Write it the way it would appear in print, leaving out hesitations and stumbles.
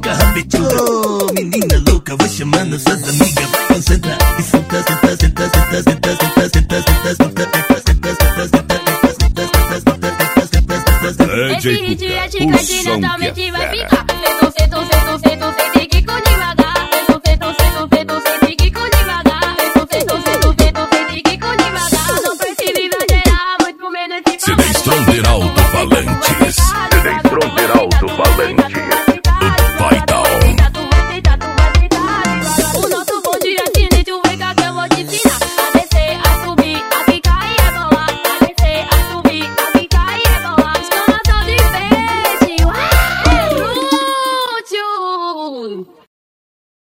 fica rapidinho. Ô, menina louca, vou chamando suas amigas. Concentra e senta, senta, senta, senta, senta, senta, senta, senta, senta, senta, senta. Esse hit é gigante, totalmente vai ficar.